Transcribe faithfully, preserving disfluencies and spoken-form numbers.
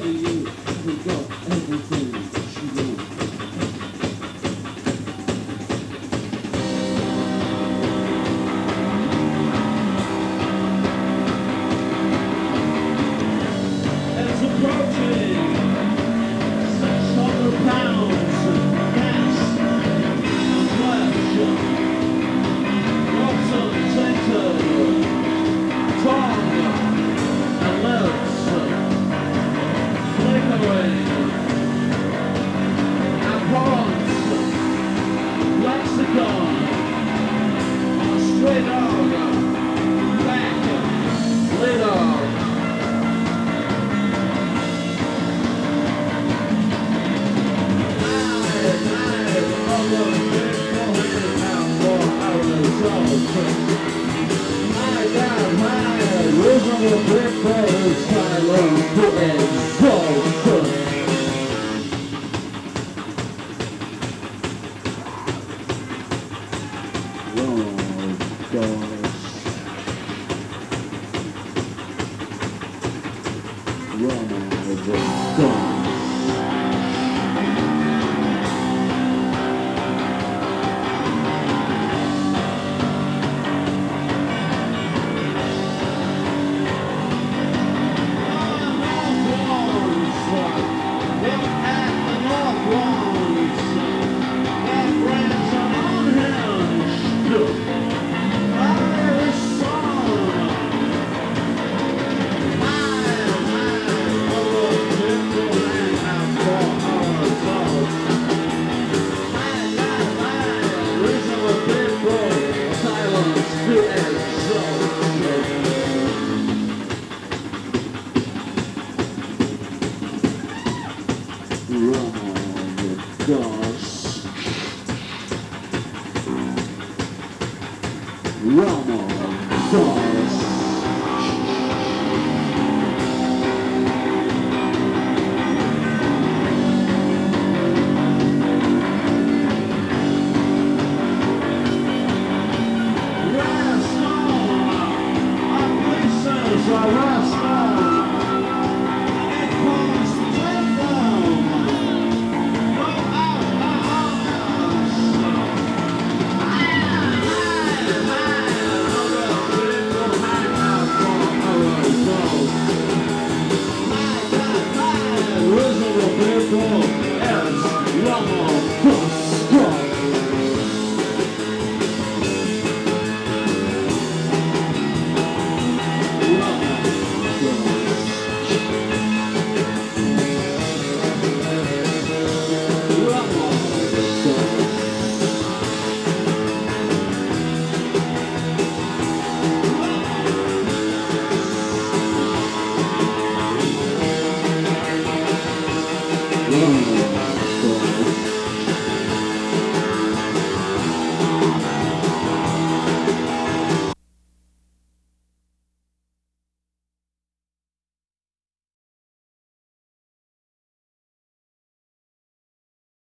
you haven't got everything that you want. It's approaching six hundred pounds of gas and flesh, rotten, tainted, tongue and lips, flickering, abhorrence, lexicon, on a stray dog, back, leader. My God, my reasonable people silence to exalt. Oh, gosh. Oh, gosh. Gosh. Rama, God.